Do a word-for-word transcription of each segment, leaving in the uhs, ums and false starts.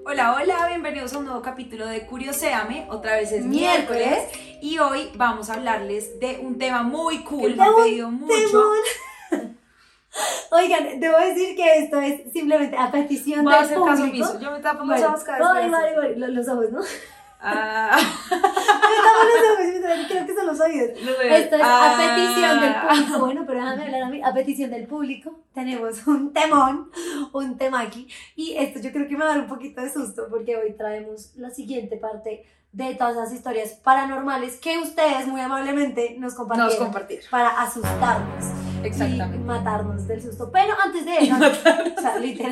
Hola, hola, bienvenidos a un nuevo capítulo de Curioséame. Otra vez es miércoles. miércoles y hoy vamos a hablarles de un tema muy cool. ¡Qué Me han temón, pedido mucho. Oigan, debo decir que esto es simplemente a petición Voy a del hacer caso público. omiso. Yo me tapo los Bueno, ojos cada vez vale, que vale, hago vale, Los, los ojos, ¿no? Ah. Me tapo los ojos, yo también creo que son los oídos. Los oídos. Esto es Ah. a petición del público. Bueno, pero déjame hablar a mí. A petición del público tenemos un temón, un temaki. Y esto yo creo que me va a dar un poquito de susto porque hoy traemos la siguiente parte de todas las historias paranormales que ustedes muy amablemente nos compartieron. Nos compartieron. Para asustarnos. Exactamente. Y matarnos del susto. Pero antes de eso, o sea, literal,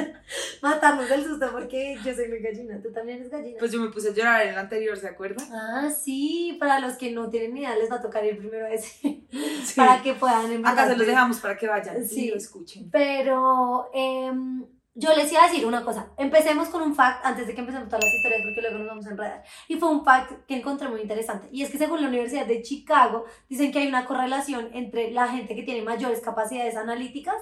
matarnos del susto porque yo soy muy gallina. ¿Tú también eres gallina? Pues yo me puse a llorar en el anterior, ¿se acuerdan? Ah, sí, para los que no tienen ni idea les va a tocar ir primero a ese. Sí. Para que puedan en Acá verdad se los ver. dejamos para que vayan Sí. y lo escuchen. Pero eh, yo les iba a decir una cosa. Empecemos con un fact antes de que empecemos todas las historias porque luego nos vamos a enredar. Y fue un fact que encontré muy interesante. Y es que según la Universidad de Chicago dicen que hay una correlación entre la gente que tiene mayores capacidades analíticas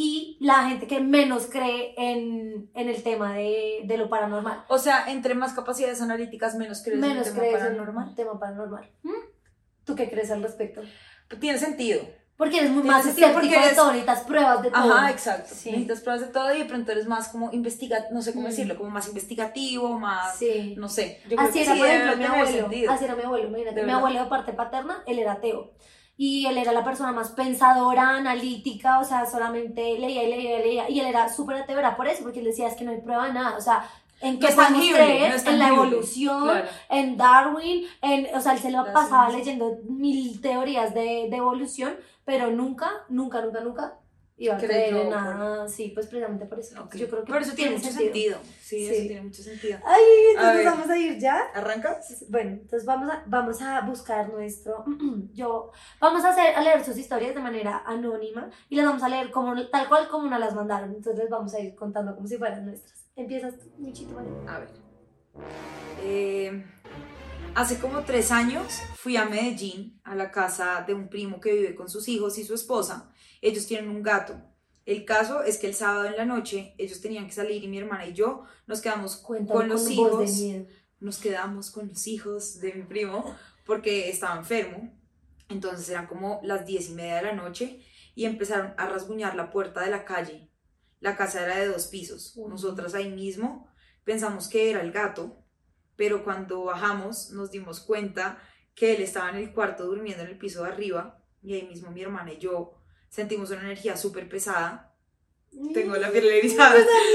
y la gente que menos cree en, en el tema de, de lo paranormal. O sea, entre más capacidades analíticas, menos crees Menos en el tema crees en paranormal. el tema paranormal. ¿Mm? ¿Tú qué crees al respecto? Tiene sentido. Porque eres muy Tiene más sentido, escéptico porque de eres- todo, necesitas pruebas de todo. Ajá, exacto. Sí. Necesitas pruebas de todo y de pronto eres más como investiga, no sé cómo Mm. decirlo, como más investigativo, más, Sí. no sé. Yo creo Así que era, sí por debe ejemplo, mi tener abuelo. sentido. Así era mi abuelo, imagínate. De Mi verdad. abuelo de parte paterna, él era ateo. Y él era la persona más pensadora, analítica, o sea, solamente leía y leía y leía. Y él era súper ateo, era por eso, porque él decía, es que no hay prueba de nada. O sea, ¿en No qué es podemos tangible, creer? no es En la tangible. evolución, Claro. en Darwin, en, o sea, él se lo La pasaba ciencia. leyendo mil teorías de, de evolución, pero nunca, nunca, nunca, nunca iba a creer Creyó en por- nada. Sí, pues precisamente por eso. Ok. Yo creo que Pero eso tiene mucho sentido. Sí, Sí. eso tiene mucho sentido. Ay, A entonces ver. vamos a ir ya. ¿Arrancas? Bueno, entonces vamos a, vamos a buscar nuestro, yo, vamos a, hacer, a leer sus historias de manera anónima y las vamos a leer como, tal cual como nos las mandaron, entonces les vamos a ir contando como si fueran nuestras. Empiezas tú, Michito, ¿vale? A ver. Eh, hace como tres años fui a Medellín, a la casa de un primo que vive con sus hijos y su esposa. Ellos tienen un gato. El caso es que el sábado en la noche ellos tenían que salir y mi hermana y yo nos quedamos Cuéntame con los voz hijos. de miedo. Nos quedamos con los hijos de mi primo porque estaba enfermo. Entonces eran como las diez y media de la noche y empezaron a rasguñar la puerta de la calle. La casa era de dos pisos. Uy. Nosotras ahí mismo pensamos que era el gato, pero cuando bajamos nos dimos cuenta que él estaba en el cuarto durmiendo en el piso de arriba y ahí mismo mi hermana y yo sentimos una energía súper pesada. Tengo la piel erizada.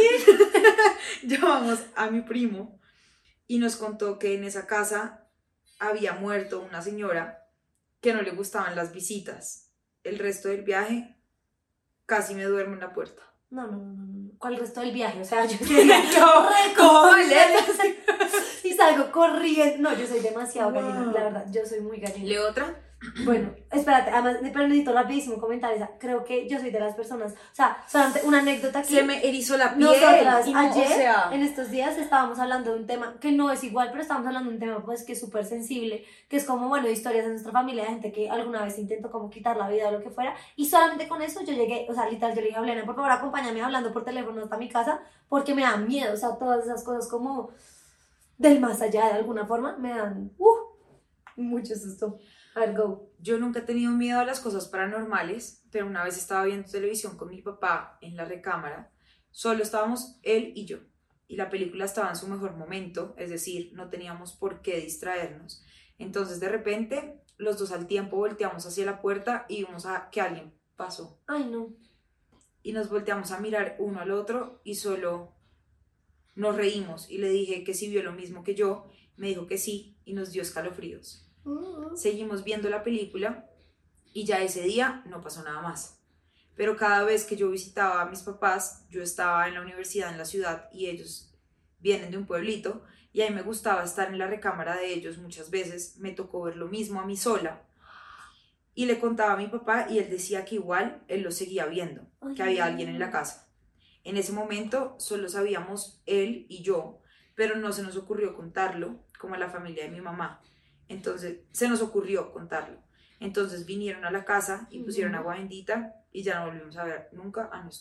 Llamamos a mi primo y nos contó que en esa casa había muerto una señora que no le gustaban las visitas. El resto del viaje casi me duermo en la puerta. No, no, no, no, no. ¿Cuál resto del viaje? O sea, yo quería ¿Cómo? ¿Cómo vale? y salgo corriendo. No, yo soy demasiado Wow. gallina, la verdad, yo soy muy gallina. ¿Le otra? Bueno, espérate, además, pero necesito rapidísimo comentar esa. Creo que yo soy de las personas, o sea, solamente una anécdota aquí. Se me erizó la piel. Nosotras y no, ayer, o sea, en estos días, estábamos hablando de un tema que no es igual, pero estábamos hablando de un tema pues que es súper sensible, que es como, bueno, historias de nuestra familia, de gente que alguna vez intentó como quitar la vida o lo que fuera, y solamente con eso yo llegué, o sea, literal, yo le dije a Blena, por favor, acompáñame hablando por teléfono hasta mi casa, porque me da miedo, o sea, todas esas cosas como del más allá de alguna forma, me dan, uh, mucho susto. A ver, go. yo nunca he tenido miedo a las cosas paranormales, pero una vez estaba viendo televisión con mi papá en la recámara. Solo estábamos él y yo. Y la película estaba en su mejor momento, es decir, no teníamos por qué distraernos. Entonces, de repente, los dos al tiempo volteamos hacia la puerta y vimos a que alguien pasó. Ay, no. Y nos volteamos a mirar uno al otro y solo nos reímos. Y le dije que si vio lo mismo que yo, me dijo que sí y nos dio escalofríos. Uh, Seguimos viendo la película y ya ese día no pasó nada más. Pero cada vez que yo visitaba a mis papás, yo estaba en la universidad en la ciudad y ellos vienen de un pueblito y a mí me gustaba estar en la recámara de ellos muchas veces. Me tocó ver lo mismo a mí sola y le contaba a mi papá y él decía que igual él lo seguía viendo, que había alguien en la casa. En ese momento solo sabíamos él y yo, pero no se nos ocurrió contarlo como a la familia de mi mamá. Entonces se nos ocurrió contarlo. Entonces vinieron a la casa y pusieron agua bendita y ya no volvimos a ver nunca a nuestra amiga.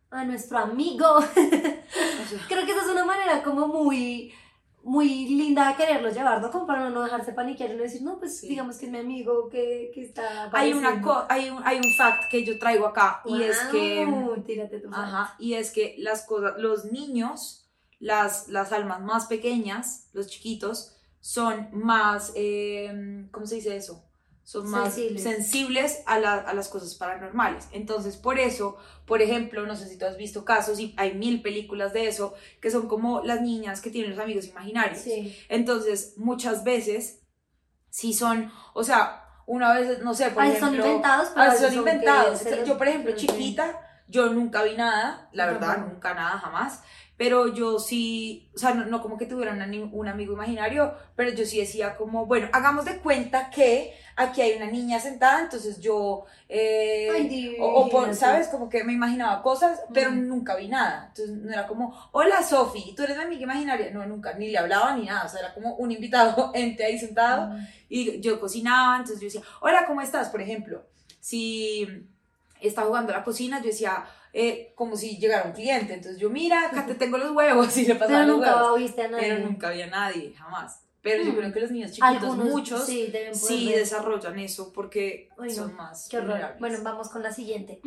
a nuestro amigo. O sea, Creo que esa es una manera como muy, muy linda de quererlo llevar, ¿no? Como para no dejarse paniquear y no decir, no, pues sí. digamos que es mi amigo que, que está Hay, una apareciendo. co- hay, un, hay un fact que yo traigo acá y es que, Guau, tírate tu fact. ajá, y es que las cosas, los niños, las, las almas más pequeñas, los chiquitos, son más, eh, ¿cómo se dice eso? Son más Sensibles. sensibles a, la- a las cosas paranormales. Entonces, por eso, por ejemplo, no sé si tú has visto casos, y hay mil películas de eso, que son como las niñas que tienen los amigos imaginarios. Sí. Entonces, muchas veces, si son, o sea, una vez, no sé, por A veces son ejemplo, inventados, pero a a veces veces son son que inventados. se los- Yo, por ejemplo, no sé. chiquita, yo nunca vi nada, la Yo verdad, tampoco. nunca nada, jamás. Pero yo sí, o sea, no, no como que tuviera una ni- un amigo imaginario, pero yo sí decía como, bueno, hagamos de cuenta que aquí hay una niña sentada, entonces yo, eh, Ay, o, o por- divina, ¿sabes? sí. Como que me imaginaba cosas, pero Mm. nunca vi nada. Entonces no era como, hola Sofi, ¿tú eres mi amiga imaginaria? No, nunca, ni le hablaba ni nada, o sea, era como un invitado, ente ahí sentado, Mm. y yo cocinaba, entonces yo decía, hola, ¿cómo estás? Por ejemplo, si estaba jugando a la cocina, yo decía, eh, como si llegara un cliente, entonces yo, mira, acá te tengo los huevos, y le pasaba Pero los nunca huevos, viste a nadie. pero nunca había nadie, jamás. Pero yo Mm. creo que los niños chiquitos, Algunos muchos, sí deben poder sí ver. desarrollan eso porque Ay, no, son más qué horror. vulnerables. Bueno, vamos con la siguiente.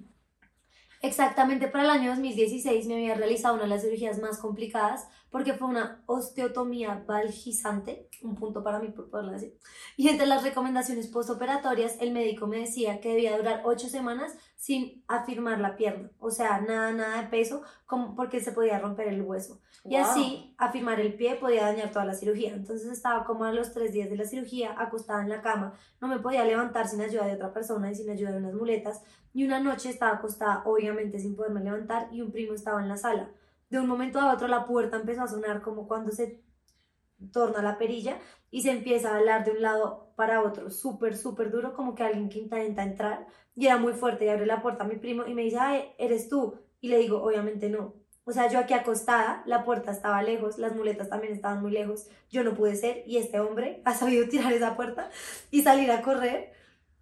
Exactamente para el año dos mil dieciséis me había realizado una de las cirugías más complicadas porque fue una osteotomía valgizante, un punto para mí por poderlo decir. Y entre las recomendaciones postoperatorias, el médico me decía que debía durar ocho semanas sin afirmar la pierna, o sea, nada, nada de peso, como porque se podía romper el hueso. Y Wow. así, afirmar el pie podía dañar toda la cirugía. Entonces estaba como a los tres días de la cirugía, acostada en la cama, no me podía levantar sin ayuda de otra persona y sin ayuda de unas muletas. Y una noche estaba acostada, obviamente sin poderme levantar, y un primo estaba en la sala. De un momento a otro la puerta empezó a sonar como cuando se torna la perilla y se empieza a hablar de un lado para otro, súper, súper duro, como que alguien que intenta entrar, y era muy fuerte, y abre la puerta a mi primo y me dice, ay, ¿eres tú? Y le digo, obviamente no. O sea, yo aquí acostada, la puerta estaba lejos, las muletas también estaban muy lejos, yo no pude ser, y este hombre ha sabido tirar esa puerta y salir a correr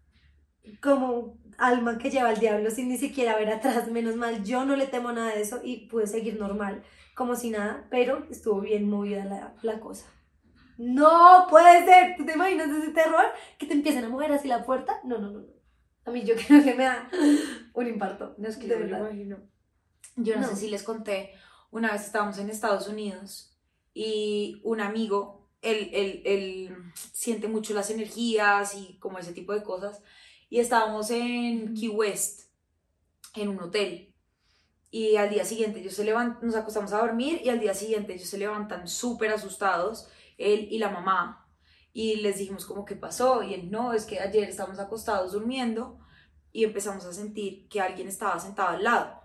como alma que lleva al diablo sin ni siquiera ver atrás. Menos mal, yo no le temo nada de eso y pude seguir normal, como si nada, pero estuvo bien movida la, la cosa. No puede ser, ¿tú te imaginas ese terror? Que te empiecen a mover así la puerta. No, no, no, no. A mí yo creo que me da un infarto. No es que de yo me lo verdad. imagino. Yo no, No. sé si les conté, una vez estábamos en Estados Unidos y un amigo, él, él, él siente mucho las energías y como ese tipo de cosas, y estábamos en Key West, en un hotel, y al día siguiente ellos se levantan, nos acostamos a dormir y al día siguiente ellos se levantan súper asustados, él y la mamá, y les dijimos como qué pasó, y él, no, es que ayer estábamos acostados durmiendo y empezamos a sentir que alguien estaba sentado al lado,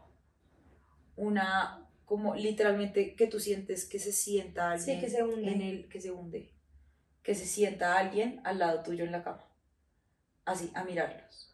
una, como literalmente que tú sientes que se sienta alguien, Sí, que se hunde. en el, que se hunde, que se sienta alguien al lado tuyo en la cama, así, a mirarlos.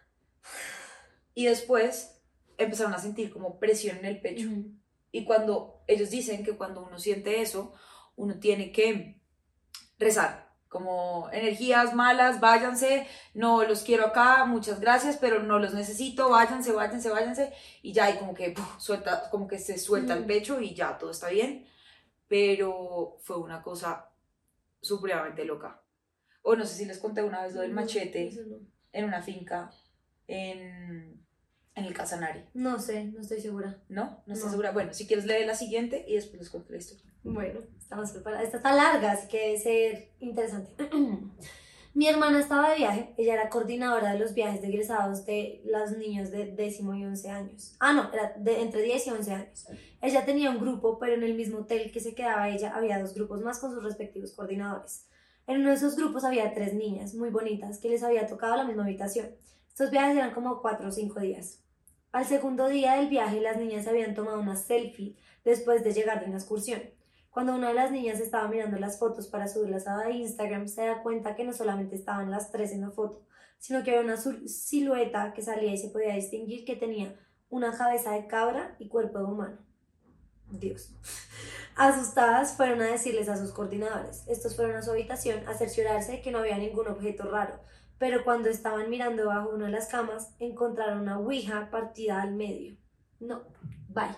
Y después empezaron a sentir como presión en el pecho. Ujú. Y cuando ellos dicen que cuando uno siente eso, uno tiene que rezar, como energías malas, váyanse, no los quiero acá, muchas gracias, pero no los necesito, váyanse, váyanse, váyanse, y ya, y como que puf, suelta, como que se suelta el Mm. pecho y ya, todo está bien, pero fue una cosa supremamente loca. O no sé si les conté una vez lo del No, machete eso no. en una finca en, en el Casanare, No sé, no estoy segura. ¿no? ¿No estás No. segura? Bueno, si quieres leer la siguiente y después les cuento la historia. Bueno, estamos preparadas. Esta está larga, así que debe ser interesante. Mi hermana estaba de viaje, ella era coordinadora de los viajes de egresados de los niños de décimo y once años. Ah, no, era de entre diez y once años. Ella tenía un grupo, pero en el mismo hotel que se quedaba ella había dos grupos más con sus respectivos coordinadores. En uno de esos grupos había tres niñas muy bonitas que les había tocado la misma habitación. Estos viajes eran como cuatro o cinco días. Al segundo día del viaje, las niñas habían tomado una selfie después de llegar de una excursión. Cuando una de las niñas estaba mirando las fotos para subirlas a Instagram, se da cuenta que no solamente estaban las tres en la foto, sino que había una silueta que salía y se podía distinguir que tenía una cabeza de cabra y cuerpo de humano. Dios. Asustadas, fueron a decirles a sus coordinadores. Estos fueron a su habitación a cerciorarse que no había ningún objeto raro, pero cuando estaban mirando bajo una de las camas, encontraron una ouija partida al medio. No, bye.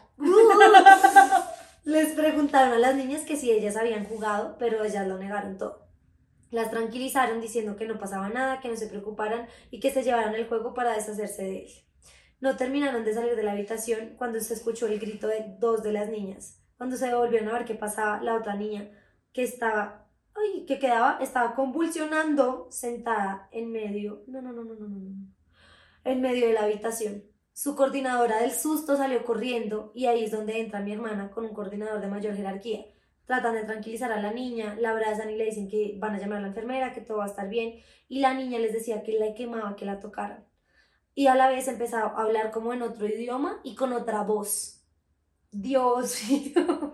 Les preguntaron a las niñas que si ellas habían jugado, pero ellas lo negaron todo. Las tranquilizaron diciendo que no pasaba nada, que no se preocuparan y que se llevaran el juego para deshacerse de él. No terminaron de salir de la habitación cuando se escuchó el grito de dos de las niñas. Cuando se volvieron a ver qué pasaba, la otra niña que estaba, ay, que quedaba, estaba convulsionando sentada en medio, no, no, no, no, no, no, no, en medio de la habitación. Su coordinadora del susto salió corriendo y ahí es donde entra mi hermana con un coordinador de mayor jerarquía. Tratan de tranquilizar a la niña, la abrazan y le dicen que van a llamar a la enfermera, que todo va a estar bien, y la niña les decía que la quemaba, que la tocaran. Y a la vez empezaba a hablar como en otro idioma y con otra voz. Dios mío.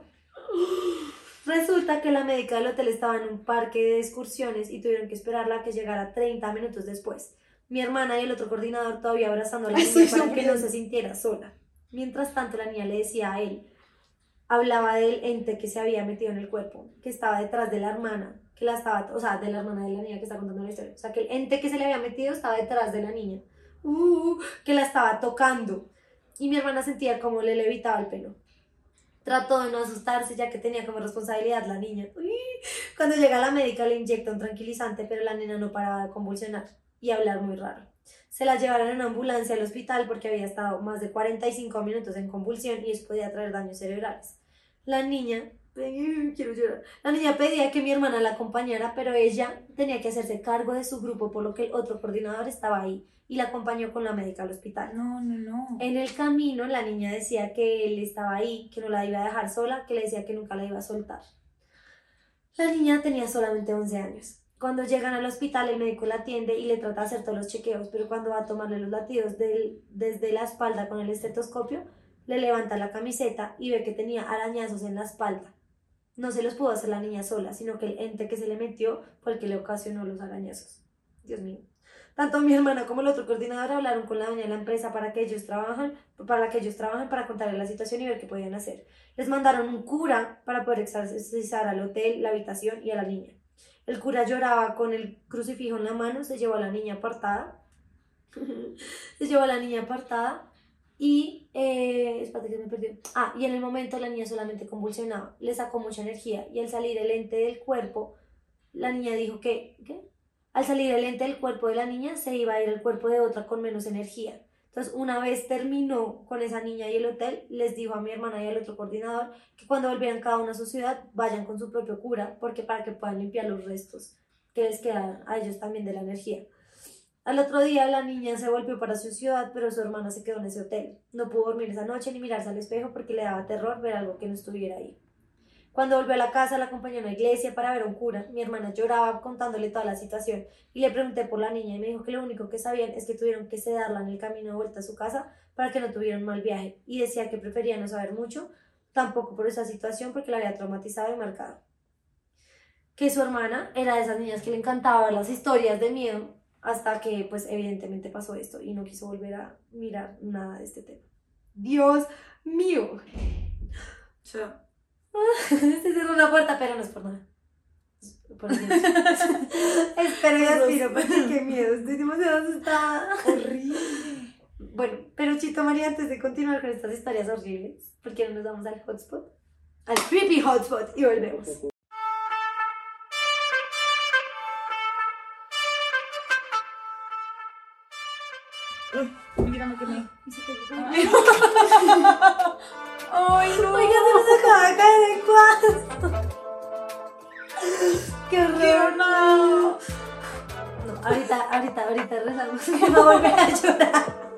Resulta que la médica del hotel estaba en un parque de excursiones y tuvieron que esperarla a que llegara treinta minutos después. Mi hermana y el otro coordinador todavía abrazando a la niña para que no se sintiera sola. Mientras tanto, la niña le decía a él, hablaba del ente que se había metido en el cuerpo, que estaba detrás de la hermana, que la estaba, o sea, de la hermana de la niña que está contando la historia. O sea, que el ente que se le había metido estaba detrás de la niña, uh, que la estaba tocando. Y mi hermana sentía como le levitaba el pelo. Trató de no asustarse ya que tenía como responsabilidad la niña. Uy. Cuando llega la médica le inyecta un tranquilizante, pero la nena no paraba de convulsionar y hablar muy raro. Se la llevaron en una ambulancia al hospital porque había estado más de cuarenta y cinco minutos en convulsión y eso podía traer daños cerebrales. La niña, quiero llorar, la niña pedía que mi hermana la acompañara, pero ella tenía que hacerse cargo de su grupo, por lo que el otro coordinador estaba ahí y la acompañó con la médica al hospital. No, no, no. En el camino la niña decía que él estaba ahí, que no la iba a dejar sola, que le decía que nunca la iba a soltar. La niña tenía solamente once años. Cuando llegan al hospital, el médico la atiende y le trata de hacer todos los chequeos, pero cuando va a tomarle los latidos del, desde la espalda con el estetoscopio, le levanta la camiseta y ve que tenía arañazos en la espalda. No se los pudo hacer la niña sola, sino que el ente que se le metió fue el que le ocasionó los arañazos. Dios mío. Tanto mi hermana como el otro coordinador hablaron con la dueña de la empresa para que ellos trabajan, para que ellos trabajen para contarle la situación y ver qué podían hacer. Les mandaron un cura para poder exorcizar al hotel, la habitación y a la niña. El cura lloraba con el crucifijo en la mano, se llevó a la niña apartada. se llevó a la niña apartada y... Eh, espérate que me perdió. Ah, y en el momento la niña solamente convulsionaba, le sacó mucha energía y al salir el ente del cuerpo, la niña dijo que... ¿qué? Al salir el ente del cuerpo de la niña, se iba a ir el cuerpo de otra con menos energía. Entonces, una vez terminó con esa niña y el hotel, les dijo a mi hermana y al otro coordinador que cuando volvieran cada uno a su ciudad, vayan con su propio cura, porque para que puedan limpiar los restos que les quedan a ellos también de la energía. Al otro día, la niña se volvió para su ciudad, pero su hermana se quedó en ese hotel. No pudo dormir esa noche ni mirarse al espejo porque le daba terror ver algo que no estuviera ahí. Cuando volvió a la casa, la acompañó a una iglesia para ver a un cura. Mi hermana lloraba contándole toda la situación y le pregunté por la niña y me dijo que lo único que sabían es que tuvieron que sedarla en el camino de vuelta a su casa para que no tuviera un mal viaje y decía que prefería no saber mucho, tampoco por esa situación porque la había traumatizado y marcado. Que su hermana era de esas niñas que le encantaba ver las historias de miedo hasta que pues evidentemente pasó esto y no quiso volver a mirar nada de este tema. Dios mío. Sí. Se cerró una puerta, pero no es por nada. Por Espero y aspiro, porque qué miedo, estoy demasiado asustada. Horrible. Bueno, pero Chito María, antes de continuar con estas historias horribles, ¿por qué no nos vamos al hotspot? Al creepy hotspot y volvemos. Mira, me quemé. ¡Ay, no! Oiga, se nos acaba de caer el cuadro. ¡Qué horror! No. No, ahorita, ahorita, ahorita rezamos que no volver a llorar.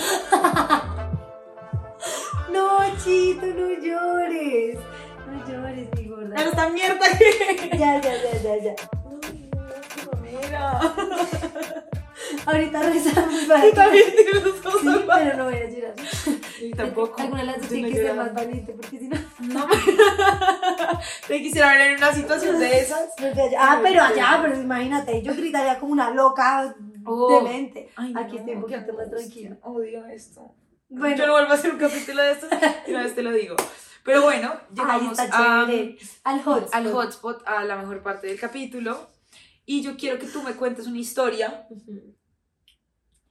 No, Chito, no llores. No llores, mi gorda. Pero esta mierda que... Ya, ya, ya, ya, ya. No, mira. Ahorita rezamos para Tú que... también tienes los ojos Sí, cerrados. pero no voy a llorar. Y tampoco. Alguna de las dos Yo no tiene que ser lloraba. más valiente, porque si no... No. Te quisiera ver en una situación de esas. Ah, pero allá, pero imagínate, yo gritaría como una loca Oh. demente. Ay, no, Aquí estoy un qué poquito más angustia. tranquila. Odio esto. Bueno. Yo no vuelvo a hacer un capítulo de esto. Y una vez te lo digo. Pero bueno, llegamos Ahí está a, chévere. Al hotspot. al hotspot, a la mejor parte del capítulo. Y yo quiero que tú me cuentes una historia Ujú.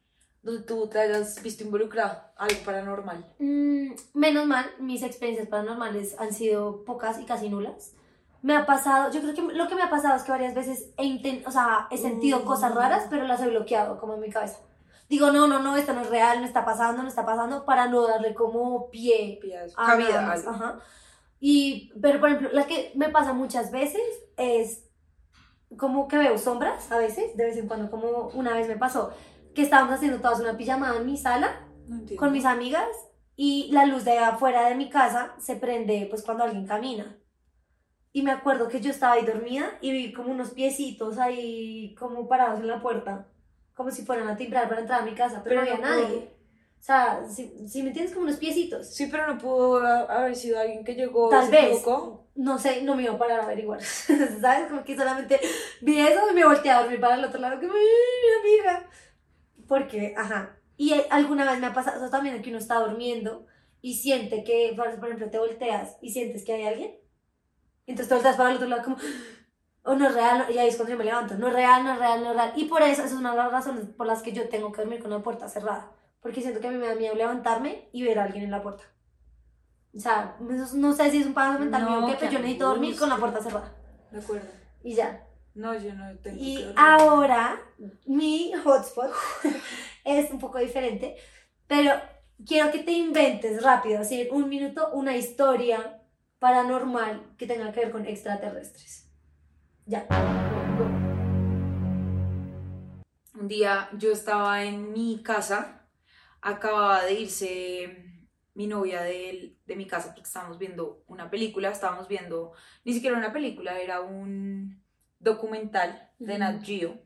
donde tú te hayas visto involucrado, algo paranormal. Mm, menos mal, mis experiencias paranormales han sido pocas y casi nulas. Me ha pasado, yo creo que lo que me ha pasado es que varias veces he, intent, o sea, he sentido Mm. cosas raras, pero las he bloqueado como en mi cabeza. Digo, no, no, no, esto no es real, no está pasando, no está pasando, para no darle como pie a Cabida, nada más. algo. Ajá. Y, pero por ejemplo, la que me pasa muchas veces es como que veo sombras a veces, de vez en cuando, como una vez me pasó que estábamos haciendo todas una pijamada en mi sala No entiendo. con mis amigas y la luz de afuera de mi casa se prende pues cuando alguien camina. Y me acuerdo que yo estaba ahí dormida y vi como unos piecitos ahí como parados en la puerta, como si fueran a timbrar para entrar a mi casa, pero, Pero no había no pudo. nadie. O sea, si, si me entiendes, como unos piecitos. Sí, pero no pudo haber sido alguien que llegó Tal se vez, equivocó. no sé, no me iba a parar a averiguar, ¿sabes? Como que solamente vi eso y me volteé a dormir para el otro lado, que mi amiga. Porque, ajá, y eh, alguna vez me ha pasado eso también, que uno está durmiendo y siente que, por por ejemplo, te volteas y sientes que hay alguien, y entonces te volteas para el otro lado como, o no es real, no- y ahí es cuando yo me levanto, no es real, no es real, no es real, y por eso, esa es una de las razones por las que yo tengo que dormir con la puerta cerrada, porque siento que a mí me da miedo levantarme y ver a alguien en la puerta. O sea, eso no sé si es un paso mental No, mío o qué, qué pero yo necesito dormir con la angustia. puerta cerrada. De acuerdo. Y ya. No, yo no tengo que Y dormir. ahora, mi hotspot es un poco diferente, pero quiero que te inventes rápido, así en un minuto, una historia paranormal que tenga que ver con extraterrestres. Ya. Go, go. Un día yo estaba en mi casa, acababa de irse mi novia de, de mi casa porque estábamos viendo una película, estábamos viendo, ni siquiera una película, era un documental de Ujú. Nat Geo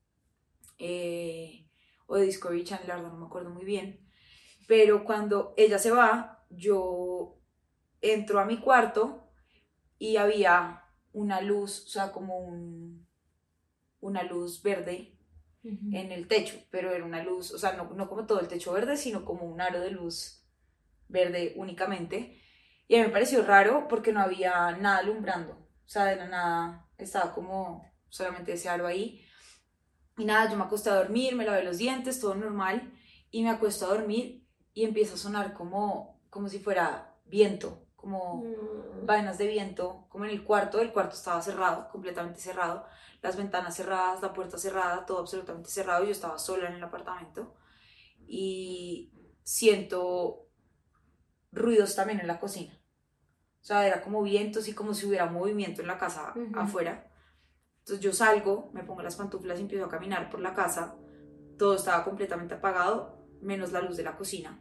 eh, o de Discovery Channel, la verdad no me acuerdo muy bien, pero cuando ella se va, yo entro a mi cuarto y había una luz, o sea, como un, una luz verde Ujú. en el techo, pero era una luz, o sea, no, no como todo el techo verde, sino como un aro de luz verde únicamente. Y a mí me pareció raro porque no había nada alumbrando, o sea, de la nada estaba como solamente ese aro ahí. Y nada, yo me acosté a dormir, me lavé los dientes, todo normal, y me acuesto a dormir y empieza a sonar como, como si fuera viento, como Mm. vainas de viento, como en el cuarto. El cuarto estaba cerrado, completamente cerrado, las ventanas cerradas, la puerta cerrada, todo absolutamente cerrado, y yo estaba sola en el apartamento y siento ruidos también en la cocina. O sea, era como vientos y como si hubiera movimiento en la casa Ujú. afuera. Entonces yo salgo, me pongo las pantuflas y empiezo a caminar por la casa. Todo estaba completamente apagado, menos la luz de la cocina.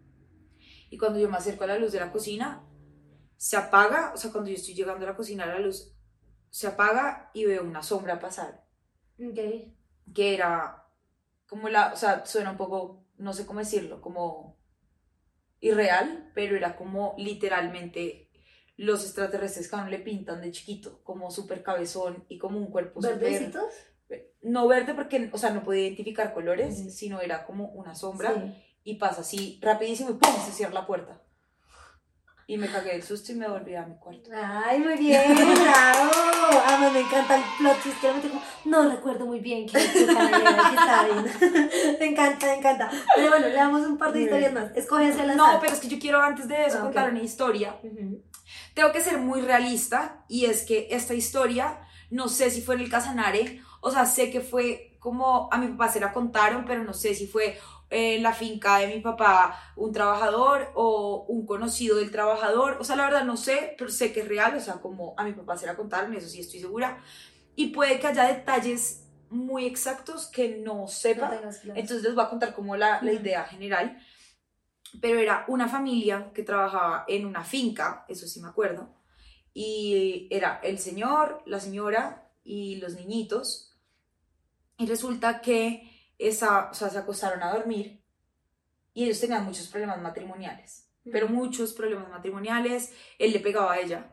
Y cuando yo me acerco a la luz de la cocina, se apaga, o sea, cuando yo estoy llegando a la cocina, la luz se apaga y veo una sombra pasar, Ok. que era como la, o sea, suena un poco, no sé cómo decirlo, como irreal, pero era como literalmente los extraterrestres que a uno le pintan de chiquito, como súper cabezón y como un cuerpo súper... ¿Verdecitos? No verde porque, o sea, no podía identificar colores, Ujú. sino era como una sombra, Sí. y pasa así rapidísimo y ¡pum! Se cierra la puerta. Y me cagué del susto y me volví a mi cuarto. Ay, muy bien, bravo. A mí me encanta el plot twist, que realmente como, no recuerdo muy bien qué, qué canal era, qué estaba viendo. Me encanta, me encanta. Pero bueno, le damos un par de historias más. Escoge hacia la No, pero es que yo quiero antes de eso Ah, ok. contar una historia. Uh-huh. Tengo que ser muy realista, y es que esta historia, no sé si fue en el Casanare, o sea, sé que fue como a mi papá se la contaron, pero no sé si fue en la finca de mi papá un trabajador o un conocido del trabajador, o sea, la verdad no sé, pero sé que es real, o sea, como a mi papá se la contaron, eso sí estoy segura, y puede que haya detalles muy exactos que no sepa, No tengas claro. entonces les voy a contar como la, la Ujú. idea general. Pero era una familia que trabajaba en una finca, eso sí me acuerdo, y era el señor, la señora y los niñitos, y resulta que esa, o sea, se acostaron a dormir y ellos tenían muchos problemas matrimoniales, pero muchos problemas matrimoniales. Él le pegaba a ella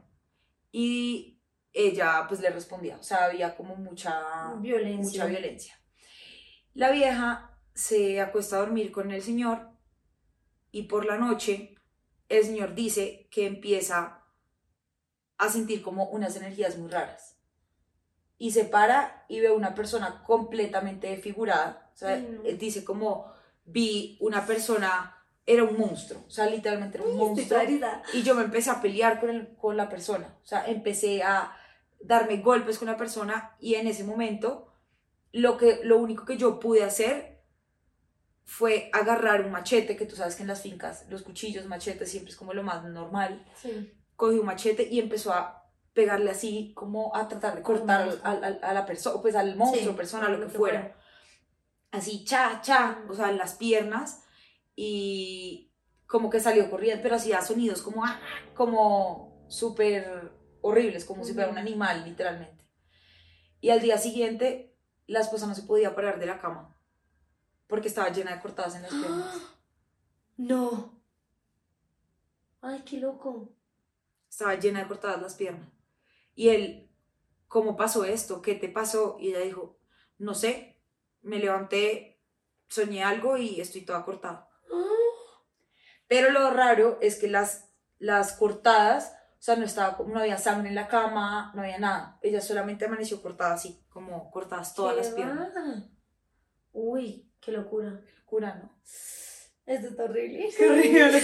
y ella pues le respondía, o sea, había como mucha Violencia. mucha violencia. La vieja se acuesta a dormir con el señor y por la noche el señor dice que empieza a sentir como unas energías muy raras y se para y ve una persona completamente desfigurada, o sea, Ay, no. él dice como vi una persona, era un monstruo, o sea, literalmente era un Uy, estoy monstruo. clarita. Y yo me empecé a pelear con, el, con la persona, o sea, empecé a darme golpes con la persona y en ese momento lo, que, lo único que yo pude hacer fue agarrar un machete, que tú sabes que en las fincas los cuchillos, machetes siempre es como lo más normal. Sí. Cogí un machete y empezó a pegarle así, como a tratar de cortar al, al, al, a la persona, pues al monstruo, Sí, persona, a lo que fuera. Así, cha, cha, o sea, en las piernas y como que salió corriendo, pero hacía sonidos como, ah, como súper horribles, como si fuera un animal, literalmente. Y al día siguiente, la esposa no se podía parar de la cama porque estaba llena de cortadas en las piernas. No. Ay, qué loco. Estaba llena de cortadas las piernas. Y él, ¿cómo pasó esto? ¿Qué te pasó? Y ella dijo, no sé, me levanté, soñé algo y estoy toda cortada. Pero lo raro es que las, las cortadas, o sea, no, estaba, no había sangre en la cama, no había nada. Ella solamente amaneció cortada así, como cortadas todas las piernas. Va? Uy, qué locura. Locura, ¿no? Esto está horrible. Qué horrible.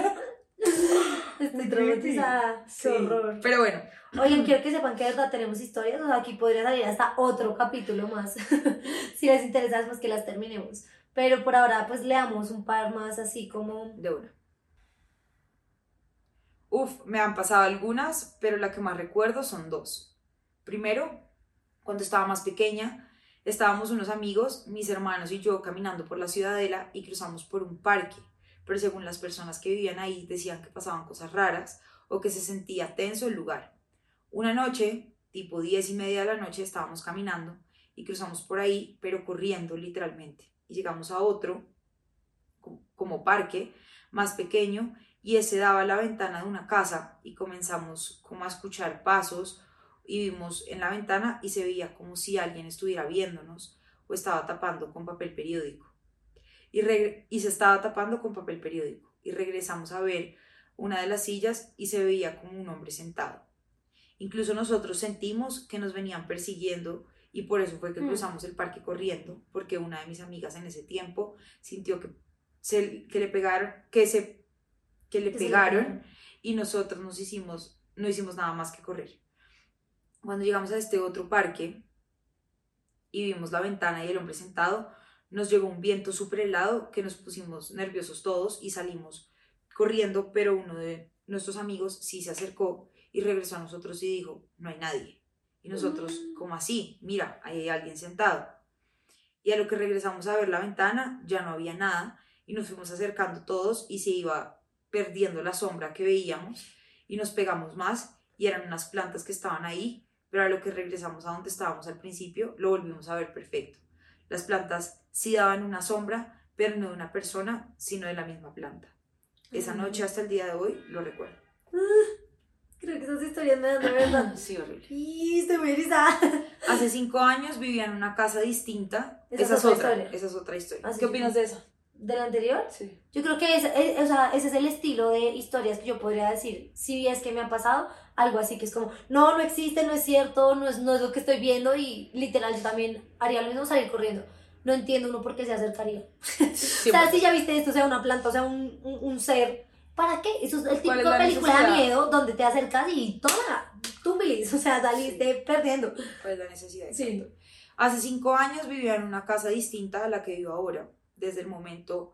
Estoy traumatizada. Sí, Qué horror. pero bueno. Oigan, quiero que sepan que de verdad tenemos historias. O sea, aquí podría salir hasta otro capítulo más. Si les interesa, pues que las terminemos. Pero por ahora, pues leamos un par más así como. De una. Uf, me han pasado algunas, pero la que más recuerdo son dos. Primero, cuando estaba más pequeña, estábamos unos amigos, mis hermanos y yo, caminando por la Ciudadela y cruzamos por un parque, pero según las personas que vivían ahí decían que pasaban cosas raras o que se sentía tenso el lugar. Una noche, tipo diez y media de la noche, estábamos caminando y cruzamos por ahí, pero corriendo literalmente. Y llegamos a otro, como parque, más pequeño, y ese daba a la ventana de una casa y comenzamos como a escuchar pasos y vimos en la ventana y se veía como si alguien estuviera viéndonos o estaba tapando con papel periódico. Y, y se estaba tapando con papel periódico. Y regresamos a ver una de las sillas y se veía como un hombre sentado. Incluso nosotros sentimos que nos venían persiguiendo y por eso fue que cruzamos el parque corriendo, porque una de mis amigas en ese tiempo sintió que, se, que le pegaron, que, se, que le Que pegaron se le y nosotros nos hicimos, no hicimos nada más que correr. Cuando llegamos a este otro parque y vimos la ventana y el hombre sentado, nos llegó un viento súper helado que nos pusimos nerviosos todos y salimos corriendo, pero uno de nuestros amigos sí se acercó y regresó a nosotros y dijo, no hay nadie. Y nosotros, ¿cómo así? Mira, ahí hay alguien sentado. Y a lo que regresamos a ver la ventana, ya no había nada y nos fuimos acercando todos y se iba perdiendo la sombra que veíamos y nos pegamos más y eran unas plantas que estaban ahí, pero a lo que regresamos a donde estábamos al principio, lo volvimos a ver perfecto. Las plantas sí daban una sombra, pero no de una persona, sino de la misma planta. Esa noche hasta el día de hoy lo recuerdo. Creo que esas historias me dan de verdad. Sí, horrible. Y estoy muy erizada. Hace cinco años vivía en una casa distinta. Esa, esa es otra historia. Esa es otra historia. Así ¿Qué que- opinas de esa? ¿De la anterior? Sí. Yo creo que es, es- o sea, ese es el estilo de historias que yo podría decir. Si es que me ha pasado algo así que es como, no, no existe, no es cierto, no es, no es lo que estoy viendo y literal yo también haría lo mismo, salir corriendo. No entiendo uno por qué se acercaría. O sea, si ya viste esto, sea una planta, o sea, un, un, un ser, ¿para qué? Eso es el ¿Cuál típico es la película de necesidad? miedo donde te acercas y toma, tú bilis, o sea, saliste perdiendo. ¿Cuál es la necesidad? Sí. Exacto. Hace cinco años vivía en una casa distinta a la que vivo ahora. Desde el momento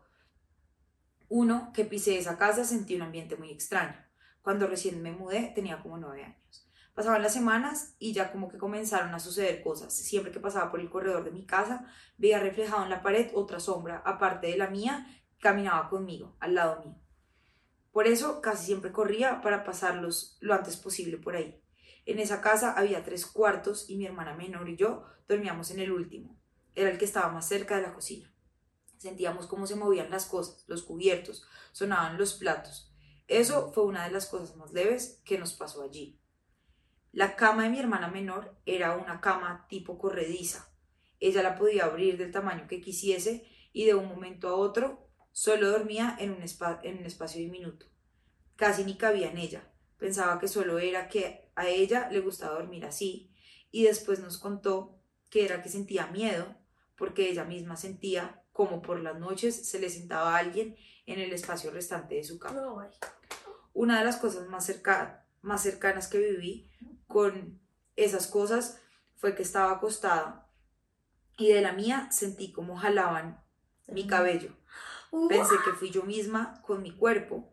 uno que pisé esa casa sentí un ambiente muy extraño. Cuando recién me mudé tenía como nueve años. Pasaban las semanas y ya como que comenzaron a suceder cosas. Siempre que pasaba por el corredor de mi casa, veía reflejado en la pared otra sombra, aparte de la mía, que caminaba conmigo, al lado mío. Por eso casi siempre corría para pasarlos lo antes posible por ahí. En esa casa había tres cuartos y mi hermana menor y yo dormíamos en el último. Era el que estaba más cerca de la cocina. Sentíamos cómo se movían las cosas, los cubiertos, sonaban los platos. Eso fue una de las cosas más leves que nos pasó allí. La cama de mi hermana menor era una cama tipo corrediza. Ella la podía abrir del tamaño que quisiese y de un momento a otro solo dormía en un, espa- en un espacio diminuto. Casi ni cabía en ella. Pensaba que solo era que a ella le gustaba dormir así y después nos contó que era que sentía miedo porque ella misma sentía como por las noches se le sentaba a alguien en el espacio restante de su cama. No, ay. Una de las cosas más, cerca, más cercanas que viví con esas cosas fue que estaba acostada y de la mía sentí como jalaban mi cabello. Pensé que fui yo misma con mi cuerpo,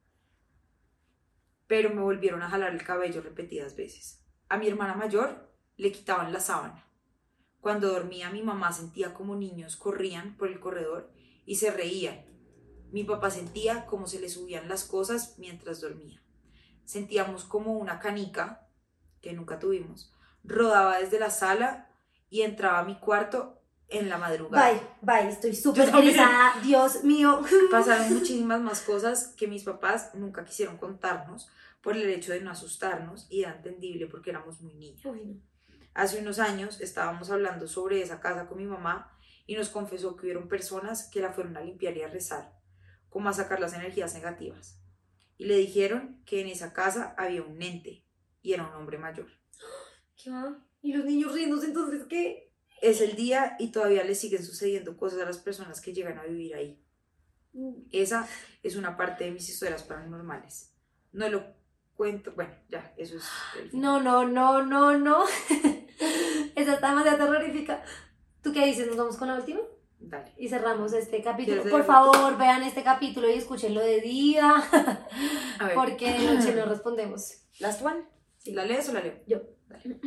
pero me volvieron a jalar el cabello repetidas veces. A mi hermana mayor le quitaban la sábana. Cuando dormía, mi mamá sentía como niños corrían por el corredor y se reían. Mi papá sentía como se le subían las cosas mientras dormía. Sentíamos como una canica, que nunca tuvimos, rodaba desde la sala y entraba a mi cuarto en la madrugada. Bye, bye, estoy súper erizada, Dios mío. Pasaron muchísimas más cosas que mis papás nunca quisieron contarnos por el hecho de no asustarnos, y era entendible porque éramos muy niños. Uy, no. Hace unos años estábamos hablando sobre esa casa con mi mamá y nos confesó que hubieron personas que la fueron a limpiar y a rezar, como a sacar las energías negativas. Y le dijeron que en esa casa había un ente y era un hombre mayor. ¿Qué va? ¿Y los niños riéndose entonces qué? Es el día y todavía le siguen sucediendo cosas a las personas que llegan a vivir ahí. Esa es una parte de mis historias paranormales. No lo cuento, bueno, ya, eso es el fin. No, no, no, no, no. Esa está demasiado terrorífica. ¿Tú qué dices? ¿Nos vamos con la última? Dale. Y cerramos este capítulo. ¿Quieres Por leer? favor, vean este capítulo y escúchenlo de día. A ver. Porque de noche no respondemos. ¿Last one? Sí. ¿La lees o la leo? Yo. Dale.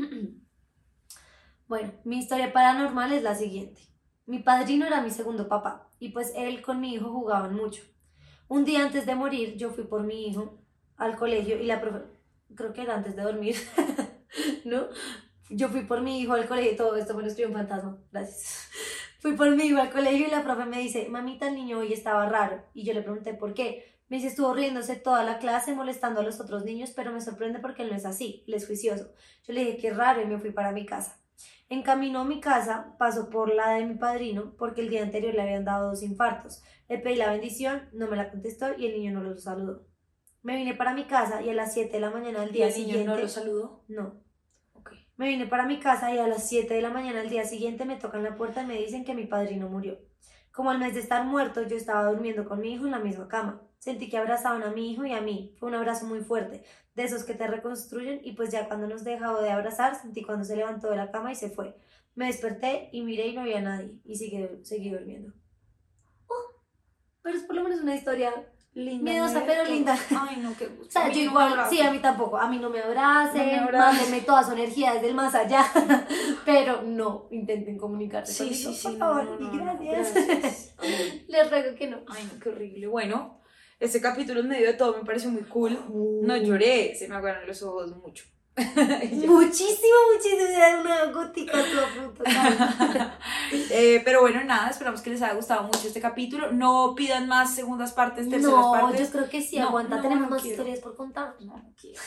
Bueno, mi historia paranormal es la siguiente. Mi padrino era mi segundo papá y pues él con mi hijo jugaban mucho. Un día antes de morir yo fui por mi hijo al colegio y la profe... Creo que era antes de dormir, ¿no? Yo fui por mi hijo al colegio, todo esto me lo escribió un fantasma, gracias. Fui por mi hijo al colegio y la profe me dice, mamita, el niño hoy estaba raro. Y yo le pregunté por qué. Me dice, estuvo riéndose toda la clase, molestando a los otros niños, pero me sorprende porque él no es así, él es juicioso. Yo le dije, qué raro, y me fui para mi casa. En camino a mi casa, pasó por la de mi padrino, porque el día anterior le habían dado dos infartos. Le pedí la bendición, no me la contestó y el niño no lo saludó. Me vine para mi casa y a las siete de la mañana del ¿Y día el niño siguiente... no lo saludó? No. Ok. Me vine para mi casa y a las siete de la mañana del día siguiente me tocan la puerta y me dicen que mi padrino murió. Como al mes de estar muerto, yo estaba durmiendo con mi hijo en la misma cama. Sentí que abrazaban a mi hijo y a mí. Fue un abrazo muy fuerte, de esos que te reconstruyen, y pues ya cuando nos dejó de abrazar, sentí cuando se levantó de la cama y se fue. Me desperté y miré y no había nadie, y seguí, seguí durmiendo. Oh, pero es por lo menos una historia Linda. miedosa, pero linda. Ay, no, qué gusto. O sea, A mí yo no me igual, abraza. sí, a mí tampoco, a mí no me abracen, No me abracen. mándenme toda su energía desde el más allá, pero no intenten comunicarse Sí, conmigo, sí, sí. por no, favor, no, y no, no, gracias. gracias. Ay, Les ruego que no. ay, no, qué horrible. Bueno, este capítulo en medio de todo me pareció muy cool. No lloré, se me aguaron los ojos mucho. Y yo- Muchísimo, muchísimo, era una gotica todo total. Eh, pero bueno, nada, esperamos que les haya gustado mucho este capítulo. No pidan más segundas partes, terceras No, partes. yo creo que sí, No, aguanta, no, tenemos no más quiero. historias por contar. No, no quiero.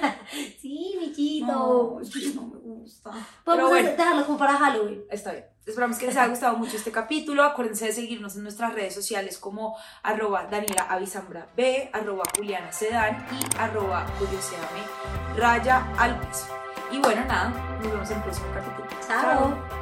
Sí, Michito. No, es que no me gusta. Pero Podemos bueno, dejarlo como para Halloween. está bien. Esperamos que les haya gustado mucho este capítulo. Acuérdense de seguirnos en nuestras redes sociales como arroba Daniela Avisambra B, arroba Juliana Sedán y arroba curioseame raya al piso. Y bueno, nada, nos vemos en el próximo capítulo. Chao.